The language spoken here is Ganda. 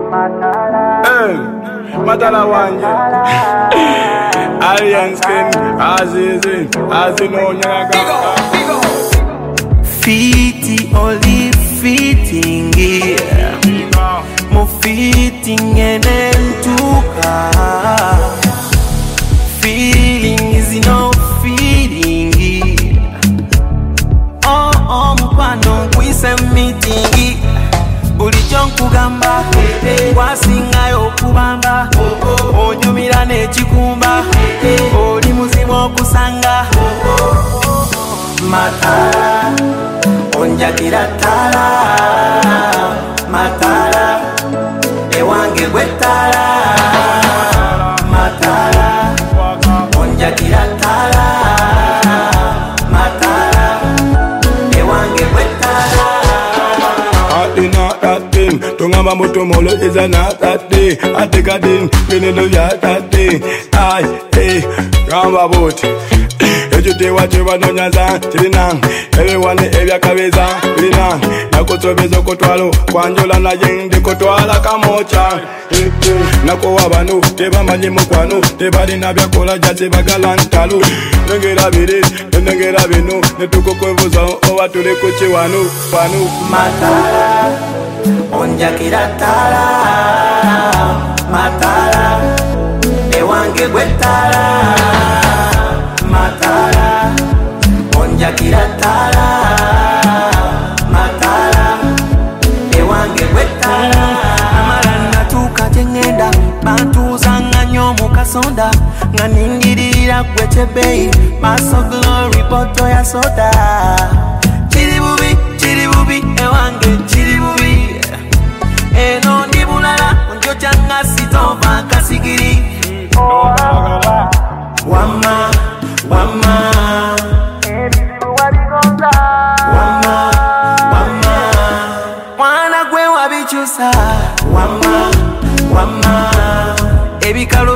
Matala wanje Alien skin Azizi Azino nyaga Fiti oli fitting Mo fitting enentuka Feeling is no feeling Oh mpano kwise meeting Bulijo nkugamba Wasingayo kubamba Onyumira nechikumba Oli muzimu okusanga Matala Onjakira tala Matala Ewange gwetala Matala Onjakira tala Matala Ewange gwetala Not that thing. Tungamba mutomolo is a not that day. I take a ding, meaning no ya that day. Aye, hey, Ramba boat. Ejute wachewa no nyaza, chilinang. Everyone evya kabeza, chilinang. Nakoto bezo kotwalo, kwanjola na jing de kotwala kamocha. Nako wabanu, teba manjimo kwanu, teba dinabya kola jase bagalantalu. Nengera biri, nengera binu, netuko kwevuza, owa tule kuchi wanu, panu. Matala, onjakira tala, matala, ewange gwetala, matala, onjakira tala, matala, ewange gwetala. Amarana tukatengenda, bantuzanga nyo mukasonda, nganingirira gwechebei, maso glory poto ya soda. Chiribubi, ewange chiribubi. Eno ndibulala, onjojanga sitova kasigiri. Wama, wama. Wama, wama. Wana gwe wabichusa. Wama, wama. Ebikalu